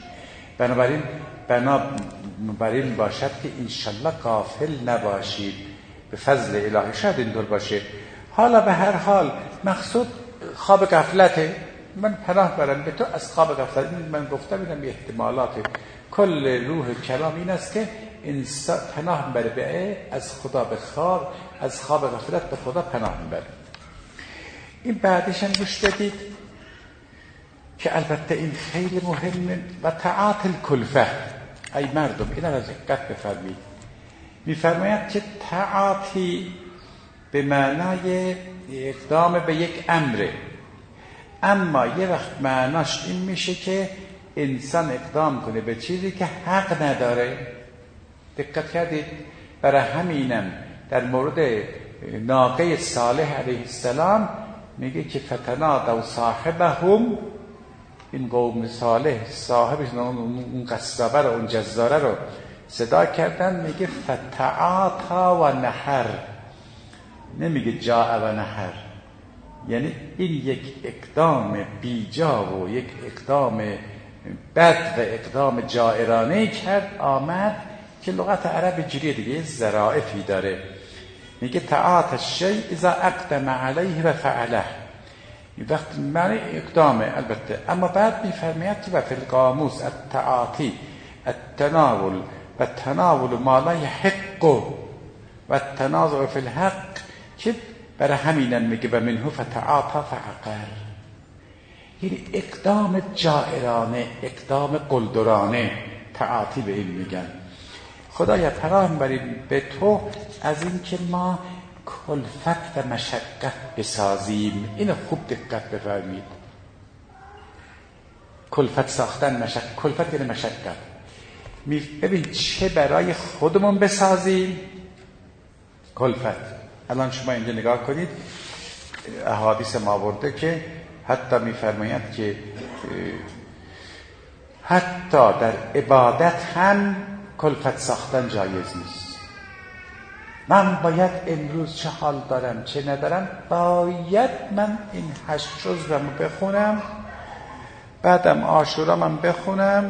بنابراین باشد که انشالله غافل نباشید به فضل الهی. شاید اینطور باشه. حالا به هر حال مقصود خواب غفلته. من پناه برم به تو از خواب غفلت. من گفتم اینم احتمالات کل روح کلام این است که انسان پناه میبره به از خدا به خواب، از خواب غفلت به خدا پناه میبره. این بعدش هم گوش بدید که البته این خیلی مهمه. و تعاطی الکلفه، ای مردم این را دقت بفرمایید. میفرماید که تعاطی به معنای اقدام به یک امره، اما یه وقت معناش این میشه که انسان اقدام کنه به چیزی که حق نداره. دقت کردید؟ برای همینم در مورد ناقه صالح علیه السلام میگه که فتنادوا صاحبهم، این قوم صالح صاحبش اون قصابه رو، اون جزاره رو صدا کردن، میگه فتعاطا و نحر، نمیگه جاء و نحر. یعنی این یک اقدام بیجا و یک اقدام بد و اقدام جائرانه کرد، آمد که لغت عرب جوریه دیگه، ظرافی داره. میگه تعاطی الشیء اذا اقدم علیه و فعله، این وقت معنی اقدامه البته، اما بعد میفرماید که و فی القاموس التعاطی التناول و تناول ما لا یحق و التنازع فی الحق، که برای همینم میگه و منه فتعاطی فعقر. یعنی اقدام جائرانه، اقدام قلدرانه، تعاطی به این میگن. خدایا پناه میبریم به تو از این که ما کلفت و مشقت بسازیم. اینو خوب دقت بفرمید. کلفت ساختن، کلفت یعنی مشقت. ببین چه برای خودمون بسازیم کلفت. الان شما اینجا نگاه کنید، احادیث ما آورده که حتی میفرماید که حتی در عبادت هم کلفت ساختن جایز نیست. من باید امروز چه حال دارم چه ندارم، باید من این 8 جزء رو بخونم، بعدم عاشورا من بخونم،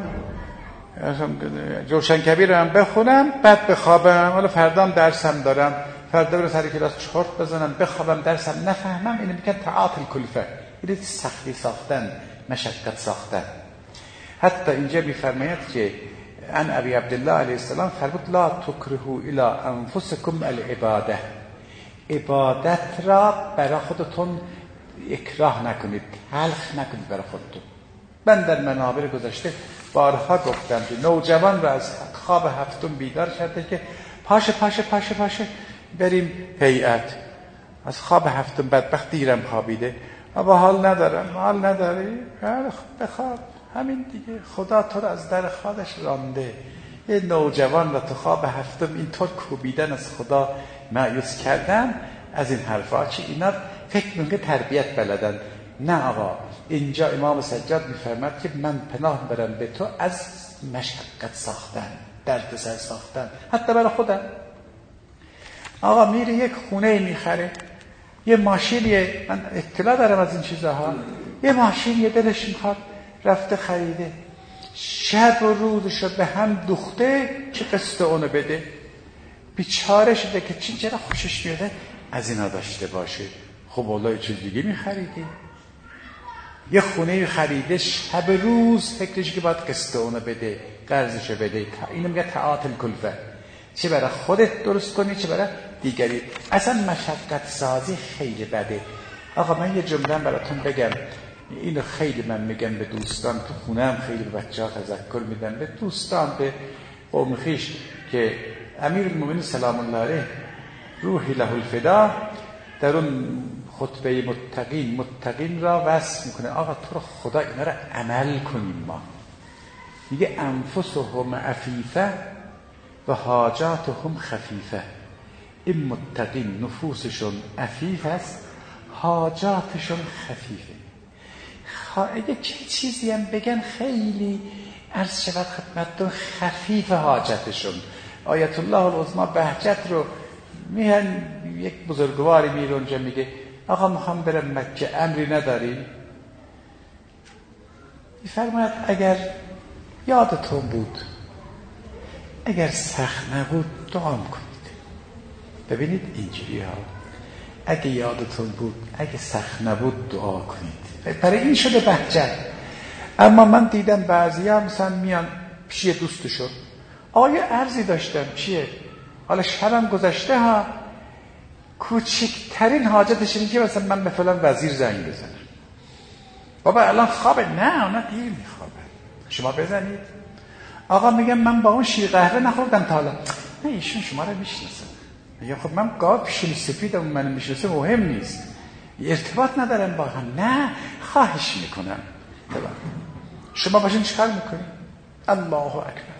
جوشنکبیر رو هم بخونم، بعد بخوابم. حالا فردام درسم دارم، فردا برم سر کلاس چرت بزنم، بخوابم، درسم نفهمم. اینو میگن تعاطی الکلفه، یعنی سختی ساختن، مشقت ساختن. حتی اینجا میفرماید که ان ابی عبدالله علیه السلام فرمود لا تکرهوا الی انفسکم العباده، عبادت را برای خودتون اکراه نکنید، تلخ نکنید برای خودتون. من در منابر گذشته بارها گفتم که نوجوان را از خواب هفتم بیدار کرده که پاشه بریم هیئت. از خواب هفتم بدبخت دیرم خوابیده، اما حال نداری؟ بخواب، همین دیگه، خدا تو را از در خوابش رانده. یه نوجوان را تو خواب هفتم اینطور کوبیدن، از خدا مایوس کردن، از این حرفا چی؟ اینا فکر میکنه تربیت بلدن. نه آقا، اینجا امام سجاد میفرماد که من پناه برم به تو از مشقت ساختن، دردسر ساختن، حتی برای خودم. آقا میره یک خونه میخره، یه ماشینیه، من اطلاع دارم از این چیزها، یه ماشین دلش میخواد، رفته خریده، شب و روزشو به هم دوخته که قسط اونو بده. بیچاره شده که چرا خوشش میاده از اینا داشته باشه. خب والله چیز دیگه میخریدی، یه خونه خریده، شب روز فکرش که باید قسط اونو بده، قرضشو بده. اینو میگه تعاطل کلفه، چه برای خودت درست کنی چه برای دیگری. اصلا مشقت سازی خیلی بده. آقا من یه جمله براتون بگم، اینو خیلی من میگم به دوستان، تو خونه هم خیلی به بچه‌ها تذکر میدم، به دوستان، به قوم خویش، که امیرالمومنین سلام الله علیه روحی له الفدا در اون خطبه متقین را وصف میکنه. آقا تو رو خدا اینا را عمل کنیم. ما میگه انفسهم عفیفه و حاجاتهم خفیفه. این متقین نفوسشون عفیف است، حاجاتشون خفیفه. اگه چه چیزی هم بگن خیلی عرض شود خدمتتون خفیف حاجتشون. آیت الله العظما بهجت رو میهن، یک بزرگواری میره اونجا میگه آقا میخوام برم مکه، امری نداری؟ میفرماید اگر یادتون بود، اگر سخت نبود دعا کنید. ببینید اینجوری ها، اگه یادتون بود، اگه سخت نبود دعا کنید. برای این شده بهجت. اما من دیدم بعضی ها مثلا میان پیش دوستشون، آیا عرضی داشتم چیه؟ حالا شبم گذشته ها، کوچکترین حاجتش اینه که مثلا من به فلان وزیر زنگ بزنم. بابا الان خوابه؟ نه اونا دیر میخوابه، شما بزنید. آقا میگم من با اون شیر قهوه نخوردم تا حالا. نه ایشون شما رو میشناسه. میگم خب من گاو پیشونی سفیدم، منو میشناسه، مهم نیست، ارتباط ندارم با هم. نه خواهش میکنم شما باشین چیکار میکنید؟ الله اکبر.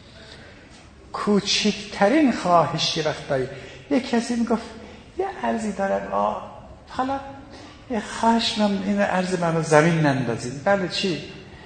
کوچکترین خواهشی وقتایی یک کسی میگفت یه عرضی دارم، حالا یه خواهش من این عرض منو زمین نندازید. بله چی؟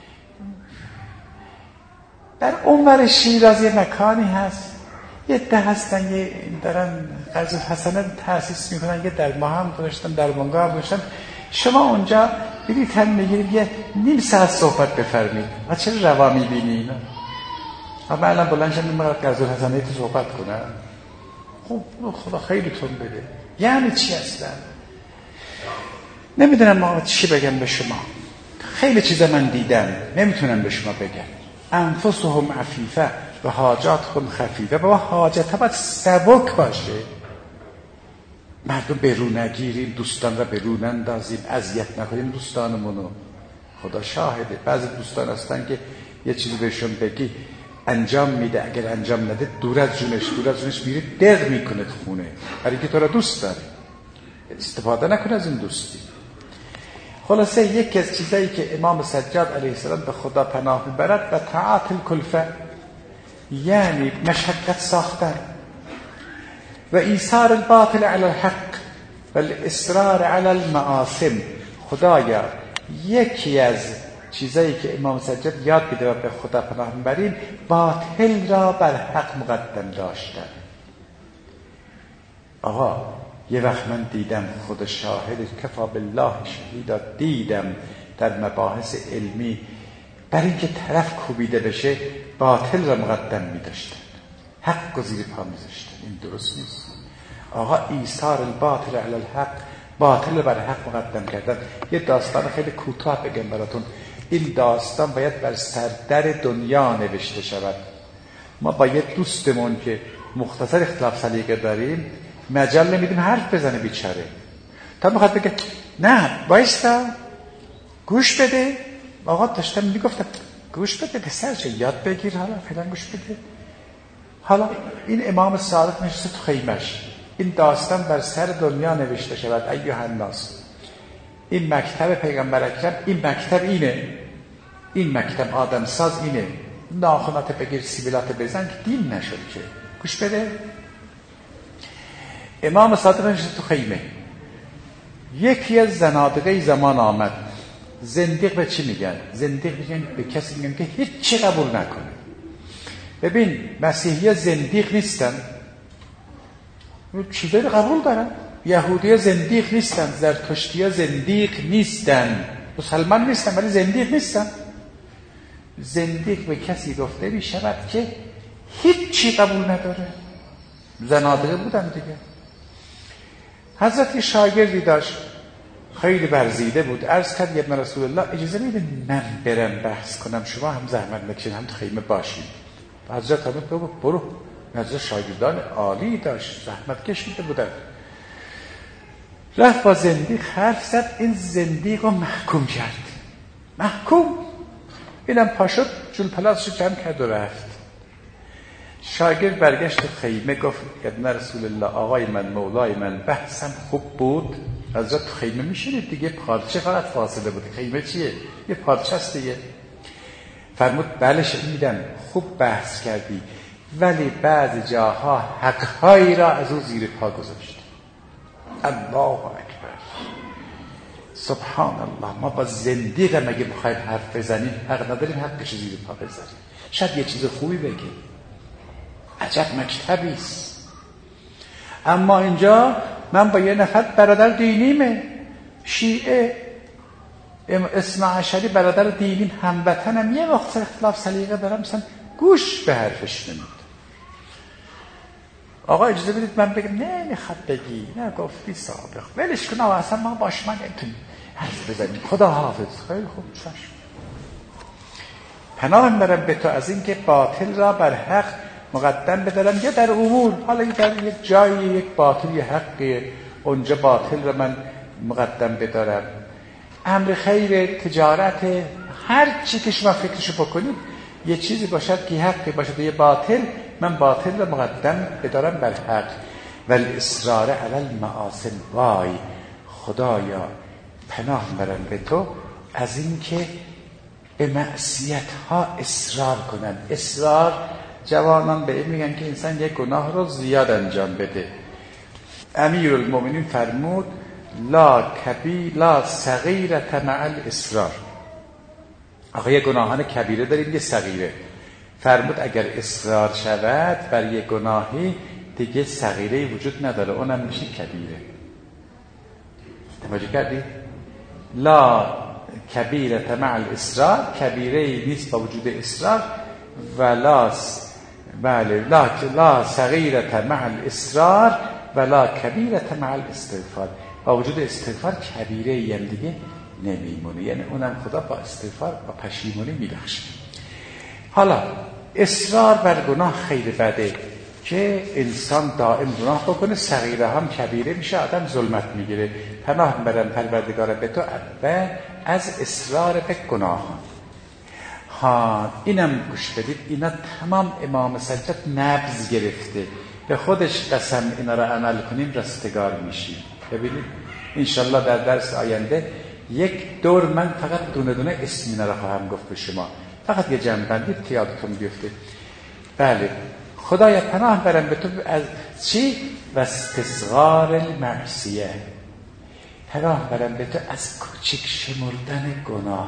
در اونور شیراز یه مکانی هست، یه ده هستن، یه دارن قرض الحسنه تأسیس میکنن، یه در ما هم گذاشتن، در منگاه هم گذاشتن. شما اونجا برید هم میگیرید، یه نیم ساعت صحبت بفرمید. و چه روا میبینی اینا؟ اما الان بلنشم نمیگه قرض الحسنه تو صحبت کنن. خب خدا خیلی تون بده. یعنی چی اصلا؟ نمیدونم ما چی بگم به شما. خیلی چیزا من دیدم، نمیتونم به شما بگم. انفسهم عفیفه و حاجاتهم خفیفه. بابا حاجت ها باید سبک باشه. مردم به رو نگیریم، دوستان را به رو نندازیم، اذیت نکنیم دوستانمونو. خدا شاهده بعضی دوستان هستن که یه چیزی بهشون بگی انجام میده، اگر انجام نده دور از جونش میره دق میکنه تو خونه، برای که تو را دوست داره. استفاده نکن از این دوستی. خلاصه یکی از چیزایی که امام سجاد علیه السلام به خدا پناه میبرد و تعاطل کلفه، یعنی مشقت ساختن و ایثار الباطل علی الحق و الاصرار علی المعاصم. خدایا یکی از چیزایی که امام سجاد یاد میده و به خدا پناه میبریم، باطل را بر حق مقدم داشتن. آقا یه وقت من دیدم، خدا شاهد، کفا بالله شهیدا، دیدم در مباحث علمی برای اینکه طرف کوبیده بشه باطل را مقدم می‌داشتن، حق رو زیر پا می‌ذاشتن. این درست نیست. آقا ایثار الباطل علی الحق، باطل بر حق مقدم کردن. یه داستان خیلی کوتاه بگم براتون. این داستان باید بر سردر دنیا نوشته شود. ما با یه دوستمون که مختصر اختلاف سلیقه داریم مجال نمیدیم حرف بزنه بیچاره. تا میخواد بگه نه وایستا گوش بده. آقا داشتم میگفتم گوش بده پسر چه یاد بگیر، حالا فعلا گوش بده. حالا این امام صادق نشسته تو خیمش، این داستان بر سر دنیا نوشته شود ایها الناس. این مکتب پیغمبر اکرم، این مکتب اینه، این مکتب آدم ساز اینه. ناخنات بگیر سیبیلات بزن که دین نشد که. گوش بده. امام صادق نشسته تو خیمه. یکی از زنادقه زمان آمد. زندیق به چی میگن؟ زندیق میگن به کسی میگن که هیچ چی قبول نکنه. ببین مسیحی زندیق نیستن، چیزایی قبول دارن. یهودی زندیق نیستن، زرتشتی زندیق نیستن، مسلمان نیستن ولی زندیق نیستن. زندیق به کسی گفته می شود که هیچ چی قبول نداره. زنادقه بودن دیگه. حضرت شاگردی داشت خیلی برزیده بود، عرض کرد ابن رسول الله اجازه میده من برم بحث کنم، شما هم زحمت نکشید هم تو خیمه باشید. حضرت هم گفت برو. حضرت شاگردان عالی داشت، زحمت کشیده بودن. رفت با زندیق حرف زد، این زندیق رو محکوم کرد. محکوم. اینم پاشد جول پلاسش جمع کرد و رفت. شاگرد برگشت خیمه گفت ابن رسول الله آقای من مولای من بحثم خوب بود. حضرت تو خیمه میشینید دیگه، پادشه فقط فاصله بود، خیمه چیه؟ یه پادشه است دیگه. فرمود بله شنیدم خوب بحث کردی ولی بعضی جاها حقهایی را از او زیر پا گذاشت. الله اکبر سبحان الله. ما با زندیق هم اگه بخوایم حرف بزنیم حق نداریم حقش زیر پا بذاریم. شاید یه چیز خوبی بگیم، عجب مکتبی است. اما اینجا من با یه نفر برادر دینیمه، شیعه اثنا عشری برادر دینیم، هموطنم، یه وقت اختلاف سلیقه دارم مثلا گوش به حرفش نمید. آقا اجازه بدید من بگم نه میخواد بگی، نه گفتی سابق ولش کن، اصلا ما باش من نمیتونیم حرف بزنیم، خدا حافظ. خیلی خوب چشم. پناه میبرم به تو از این که باطل را بر حق مقدم بدارم، یا در امور، حالا در یک جایی یک باطل یه حقیه اونجا باطل را من مقدم بدارم. امر خیر، تجارت، هر چی که شما فکرشو بکنید یه چیزی باشد که حقی باشد یه باطل، من باطل را مقدم بدارم بر حق. ولی اصرار علی المعاصی، وای خدایا پناه میبرم به تو از این که به معصیت ها اصرار کنن. اصرار جوانان به این میگن که انسان یک گناه رو زیاد انجام بده. امیرالمومنین فرمود لا صغیرة مع الاصرار. آقا یه گناهان کبیره داریم یه صغیره. فرمود اگر اصرار شود بر یه گناهی دیگه صغیره وجود نداره، اونم میشه کبیره. توجه کردی؟ لا کبیرة مع الاصرار، کبیره نیست با وجود اصرار. و لا صغیرة مع الاصرار ولا کبیرة مع الاستغفار. با وجود استغفار کبیره ای هم دیگه نمیمونه، یعنی اونم خدا با استغفار با پشیمونی میبخشه. حالا اصرار بر گناه خیلی بده که انسان دائم گناه بکنه، صغیره هم کبیره میشه، آدم ظلمت میگیره. پناه میبرم پروردگار به تو و از اصرار به گناه. اینم گوش بدید، اینا تمام امام سجاد نبض گرفته، به خودش قسم اینا رو عمل کنیم رستگار میشیم. ببینید انشالله در درس آینده یک دور من فقط دونه دونه اسم اینا رو خواهم گفت به شما، فقط یه جمع‌بندی که یادتون بیفته. بله خدایا پناه برم به تو از چی؟ و استصغار المعصیه، پناه برم به تو از کوچک شمردن گناه.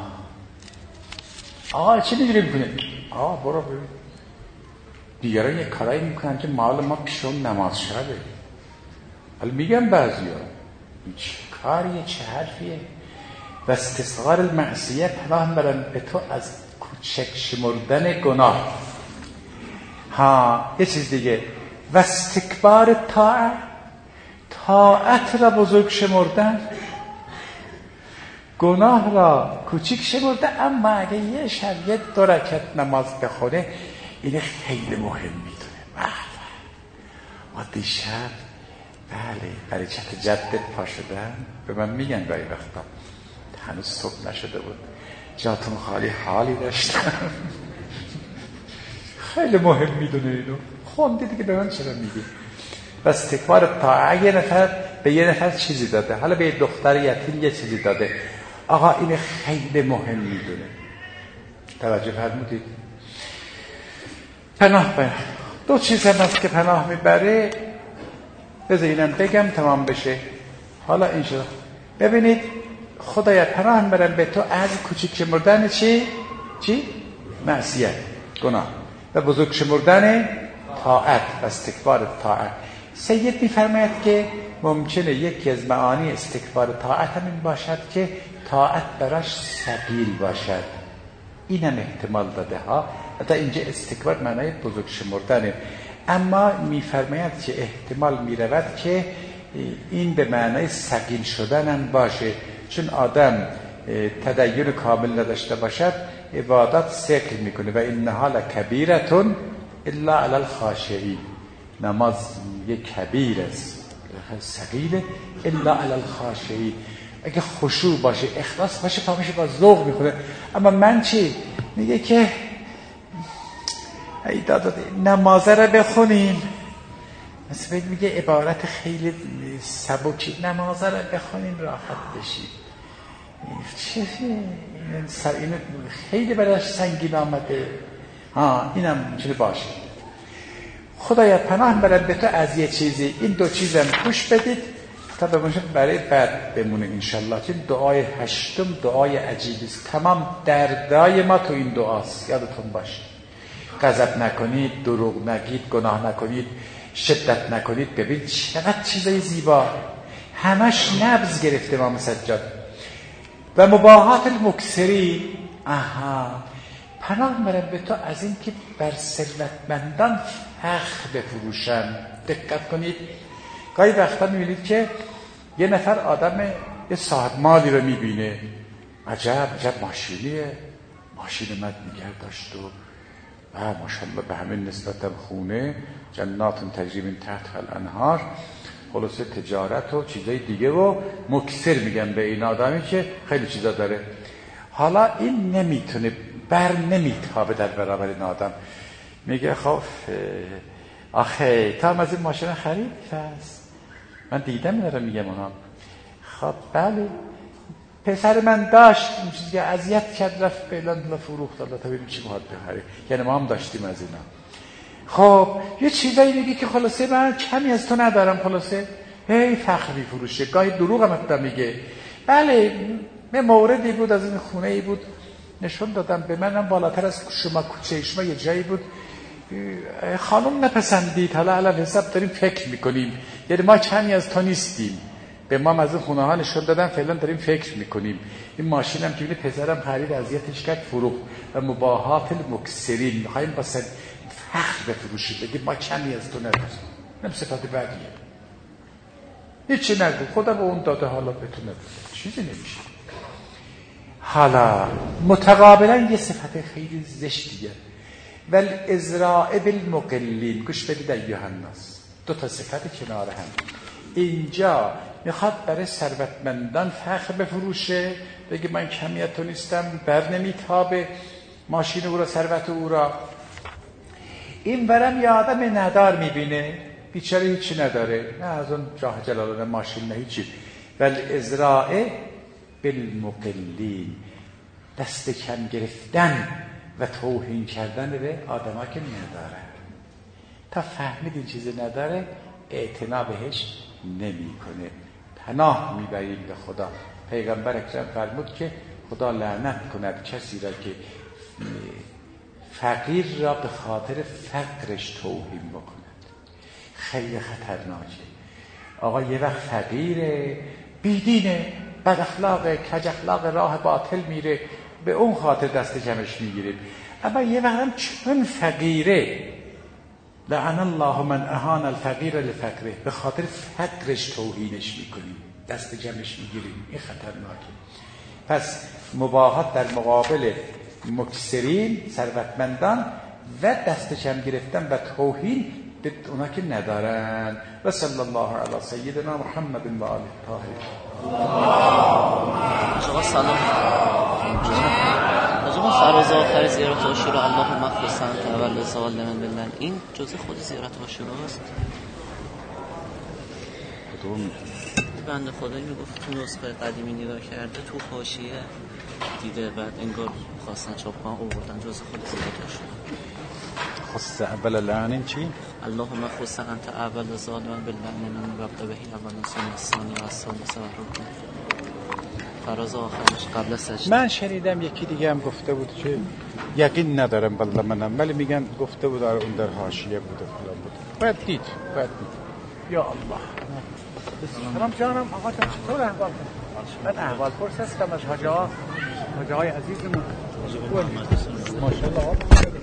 چی می‌جوری می‌کنه؟ برو ببین دیگران یک کارایی میکنن که مال ما پیشون نماز شبه. حالا میگم بعضیا چه کاریه چه حرفیه. و استصغار المعصیه، پناه برم به تو از کوچک شمردن گناه. یه چیز دیگه، و استکبار طاعت را بزرگ شمردن. گناه را کوچک شمرده، اما اگه یه شب یه 2 رکعت نماز بخونه این خیلی مهم میدونه. ما دیشب بله برای چت جدت پا شدم، به من میگن گاهی وقتا هنوز صبح نشده بود، جاتون خالی حالی داشتم. خیلی مهم میدونه اینو. خوندی دیگه، به من چرا میگی؟ بس تکبار طاعه یه نفر به یه نفر چیزی داده، حالا به یه دختر یتیم یه چیزی داده، آقا این خیلی مهم میدونه. توجه فرمودید؟ پناه بره. دو چیز هم هست که پناه میبره، بذار اینم بگم تمام بشه. حالا این شد. ببینید خدایا پناه میبرم به تو از کوچیک شمردن چی؟ معصیت، گناه، و بزرگ شمردن طاعت و استکبار طاعت. سید میفرماید که ممکنه یکی از معانی استکبار طاعت همین باشد که طاعت براش ثقیل باشد. اینم احتمال داده ها. حتی اینجا استکبار معنای بزرگ شمردنه، اما میفرماید که احتمال میرود که این به معنای ثقیل شدن هم باشه، چون آدم تدین کامل نداشته باشد عبادت ثقل میکنه. و انها لکبیرة الا علی الخاشعین، نماز یک کبیر است ثقیله الا علی الخاشعین. اگه خشوع باشه اخلاص باشه پاکش با ذوق میخوره. اما من چی میگه که ای دادا نمازه رو بخونیم، مثلا میگه عبارت خیلی سبکی، نمازه رو بخونیم راحت بشیم. این خیلی براش سنگین آمده. اینم میتونه باشه. خدایا پناه برم به تو از یه چیزی، این دو چیزم گوش بدید تا بمونه برای بعد بمونه انشالله. چون دعای هشتم دعای عجیبی است. تمام دردای ما تو این دعاست، یادتون باشه. غضب نکنید، دروغ نگید، گناه نکنید، شدت نکنید. ببین چقدر چیزای زیبا، همش نبض گرفته امام سجاد. و مباحات المکثری، پناه برم به تو از این که بر ثروتمندان فخر بفروشن. دقت کنید، گاهی وقتا میبینید که یه نفر آدم یه صاحب مالی رو میبینه، عجب ماشینیه، ماشین مد نگه داشت و ماشاءالله به همین نسبت خونه جنات تجری من تحتها الانهار، خلاصه تجارت و چیزای دیگه و مکثر میگن به این آدمی که خیلی چیزا داره. حالا این نمیتونه نمیتابه در برابر این آدم. میگه خب آخه تا هم از این ماشین خرید؟ پس من دیدم دارم میگم اونا. خب بله پسر من داشت این چیزی که اذیت کرد رفت فعلا فروخت، الله تا ببینیم چی باید بخره. یعنی ما هم داشتیم از اینا. خب یه چیزایی میگه که خلاصه من کمی از تو ندارم، خلاصه هی فخری فروشه. گاهی دروغ هم حتی میگه. بله من موردی بود از این خونه ای بود نشون دادم به منم بالاتر از شما، کوچه شما یه جایی بود، خانم نپسندید، حالا علاوه حساب داریم فکر میکنیم، یعنی ما کمی از تو نیستیم، به ما از این خونه ها نشون دادن، فعلا داریم فکر میکنیم. این ماشینم که بینه پسرم خرید اذیتش کرد فروخت. و مباحات المکثرین، میخوایم با فخر بفروشید، بگید ما کمی از تو نداریم. نم صفت بعدیه، هیچی نگو، خدا به اون داده حالا به تو نداده، چیزی نمیشه. حالا متقابلا یه صفت خیلی زشتیه، ول ازراء بالمقلین. گوش بدید ایها الناس، دو تا صفت کنار هم. اینجا میخواد برای ثروتمندان فخر بفروشه، بگه من کمیت تو نیستم، بر نمیتابه ماشین او را، ثروت او را. این برم یه آدم ندار میبینه، بیچاره هیچی نداره، نه از اون جاه جلاله ماشین نه هیچی. ول ازراء بالمقلین، دست کم گرفتن و توهین کردن به آدما که نداره. تا فهمید این چیزی نداره اعتنا بهش نمیکنه. پناه میبریم به خدا. پیغمبر اکرم فرمود که خدا لعنت کند کسی را که فقیر را به خاطر فقرش توهین بکند. خیلی خطرناکه. آقا یه وقت فقیره، بیدینه، بد اخلاقه، کج اخلاق، راه باطل میره، به اون خاطر دست جمعش میگیریم. اما یه وقت هم چون فقیره، لعن الله من اهان الفقیر لفقره، به خاطر فقرش توهینش میکنیم، دست جمعش میگیریم. این خطرناکه. پس مباحات در مقابل مکثرین، ثروتمندان، و دست کم گرفتن و توهین به اونا که ندارن. و صلی الله علی سیدنا محمد و آله الطاهرین. شما سلام. شما فراز آخر زیارت عاشورا اللهم اغفر سنت اول سوال من بالله، این جزء خود زیارت عاشورا است؟ کدوم؟ بنده خدایی میگفت تو نسخه قدیمی نگاه کرده تو حاشیه دیده، بعد انگار خواستن چاپ کنن آوردن جزء خود زیارت عاشورا. خص اول لعن چی؟ اللهم خص انت اول ظالما باللعن من وقت بهی اول ثم الثانی و الثالث و الرابع. فراز آخرش قبل از سجده. من شنیدم یکی دیگه هم گفته بود که یقین ندارم والله منم، ولی میگن گفته بود اون در حاشیه بوده فلان بوده. باید دید. یا الله. سلام جانم، آقا جان چطور احوال؟ من احوال پرس هستم از حاجه های عزیزمون. ماشاءالله.